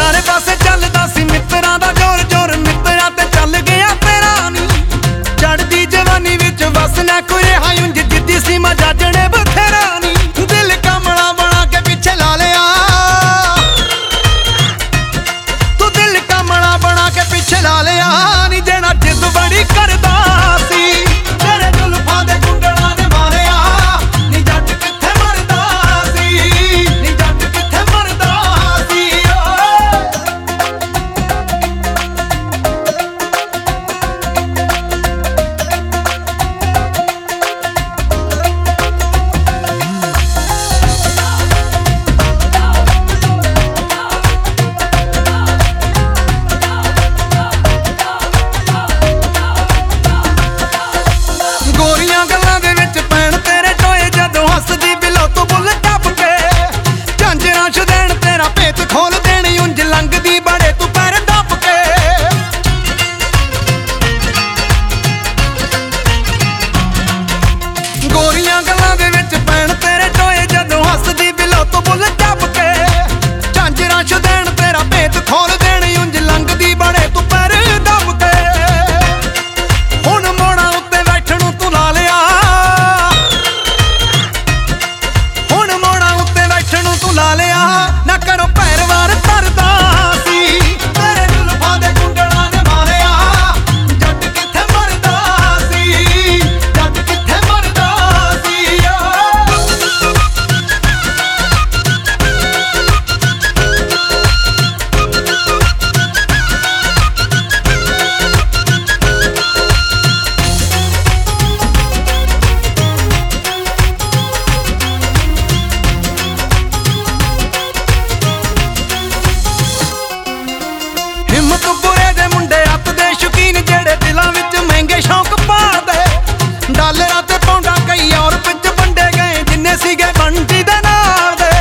ਚਾਰੇ ਪਾਸੇ ਚੱਲਦਾ ਸੀ ਮਿੱਤਰਾਂ ਦਾ ਜ਼ੋਰ ਜ਼ੋਰ, ਮਿੱਤਰਾਂ ਤੇ ਚੱਲ ਗਿਆ ਤੇਰਾ ਨੀ। ਚੜ੍ਹਦੀ ਜਵਾਨੀ ਵਿੱਚ ਵਸ ਨਾ ਕੋਈ ਹਾਈ ਉਂਝ ਜਿੱਦੀ ਸੀ ਮੈਂ ਜਾਜਣੇ ਬਥੇਰਾ ਨੀ। ਦਿਲ ਕਮਲਾ ਬਣਾ ਕੇ ਪਿੱਛੇ ਲਾ ਲਿਆ ਤੂੰ, ਦਿਲ ਕਮਲਾ ਬਣਾ ਕੇ ਪਿੱਛੇ ਲਾ ਲਿਆ ਨੀ। ਜਿਹੜਾ ਜਿੱਦ ਬੜੀ ਕਰਦਾ ਸੀ ਤੇਰੇ ਜ਼ੁਲਫਾਂ ਦੇ ਗੁੰਡਲਾਂ ਨੇ ਮਾਰਿਆ ਨੀ। ਜੱਟ ਕਿੱਥੇ ਮਰਦਾ ਸੀ ਨੀ, ਜੱਟ ਕਿੱਥੇ ਮਰਦਾ ਸੀ ਗੋਰੀਆਂ ਗੱਲਾਂ ਦੇ ਵਿੱਚ ਪੈਣ ਤੇਰੇ ਟੋਏ, ਜਦੋਂ ਹੱਸਦੀ ਬਿਲੋ ਤੋਂ ਬੁੱਲ ਟੱਪ ਕੇ। ਝਾਂਜਰਾਂ ਛੁਦੈਣ ਤੇਰਾ ਭੇਤ ਖੋਲ ਦੇਣੀ, ਉਂਝ ਲੰਘਦੀ ਬੜੇ ਤੂੰ ਪੈਰ ਦੱਬ ਕੇ। ਗੋਰੀਆਂ ਗੱਲਾਂ ਦੇ ਵਿੱਚ ਪੈਣ ਤੇਰੇ ਟੋਏ, ਜਦੋਂ ਹੱਸਦੀ ਬਿਲੋ ਤੋਂ ਬੁੱਲ ਟੱਪ ਕੇ। ਝਾਂਜਰਾਂ ਛੁਦੈਣ ਤੇਰਾ ਭੇਤ ਖੋਲ ਦੇਣੀ, ਉਂਝ ਲੰਘਦੀ ਬੜੇ ਤੂੰ ਪੈਰ ਦੱਬ ਕੇ। ਹੁਣ ਮੋੜਾਂ ਉੱਤੇ ਬੈਠਣ ਨੂੰ ਤੂੰ ਲਾ ਲਿਆ, ਹੁਣ ਮੋੜਾਂ ਉੱਤੇ ਬੈਠਣ ਨੂੰ ਤੂੰ ਲਾ ਲਿਆ। ਨਾ ਕਰੋ ਪੈਰਵਾਰ ਤਰਦਾ ਸੀ ਤੇਰੇ ਜ਼ੁਲਫਾਂ ਦੇ ਗੁੰਡਲਾਂ ਨੇ ਮਾਰਿਆ। ਜੱਟ ਕਿੱਥੇ ਮਰਦਾ ਸੀ, ਜੱਟ ਕਿੱਥੇ ਮਰਦਾ ਸੀ ਹਿੰਮਤ ਬੁਰੇ ਦੇ ਮੁੰਡੇ ਅੱਤ ਦੇ ਸ਼ੌਕੀਨ, ਜਿਹੜੇ ਦਿਲਾਂ ਵਿੱਚ ਮਹਿੰਗੇ ਸ਼ੌਕ ਪਾਦੇ। ਡਾਲਰਾਂ ਤੇ ਪੌਂਡਾਂ ਕਈ ਔਰ ਵਿੱਚ ਵੰਡੇ ਗਏ, ਜਿੰਨੇ ਸੀਗੇ ਬੰਟੀ ਦੇ ਨਾਲ ਦੇ।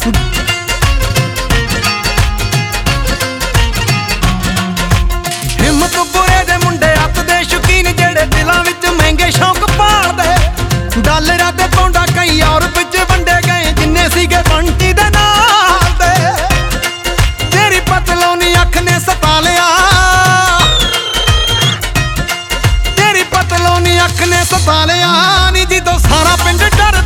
ਹਿੰਮਤ ਬੁਰੇ ਦੇ ਮੁੰਡੇ ਅੱਤ ਦੇ ਸ਼ੌਕੀਨ, ਜਿਹੜੇ ਦਿਲਾਂ ਵਿੱਚ ਮਹਿੰਗੇ ਸ਼ੌਕ ਪਾਦੇ। ਡਾਲਰਾਂ ਤੇ ਪੌਂਡਾਂ ਕਈ ਔਰ ਵਿੱਚ ਵੰਡੇ ਗਏ, ਜਿੰਨੇ ਸੀਗੇ ਬੰਟੀ ਦੇ ਨਾਲ ਦੇ। ਤੇਰੀ ਪਤਲੋਨੀ ਅੱਖ ਨੇ ਸਤਾ ਲਿਆ, ਤੇਰੀ ਪਤਲੋਨੀ ਅੱਖ ਨੇ ਸਤਾ ਲਿਆ ਨੀ। ਜਦੋਂ ਸਾਰਾ ਪਿੰਡ ਡਰ